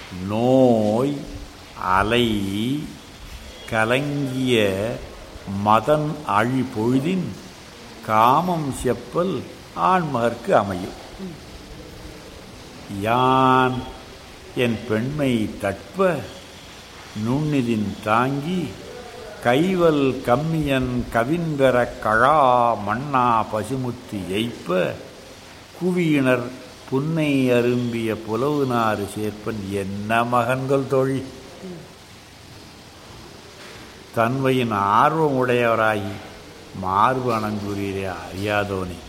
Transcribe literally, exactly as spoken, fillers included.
நோய் அலை கலங்கிய மதன் அழி பொழுதின் காமம் செப்பல் ஆண்மகற்கு அமையும். யான் என் பெண்மை தட்ப நுண்ணிதின் தாங்கி கைவல் கம்மியன் கவின்பெற கழா மண்ணா பசுமுத்தி எய்ப்ப குவியினர் புன்னை அரும்பிய புலவு நாறு சேர்ப்பன் என்ன மகன்கள் தோழி. தன்மையின் ஆர்வம் உடையவராகி மார்பு அணங்குறீரே அறியாதோனே.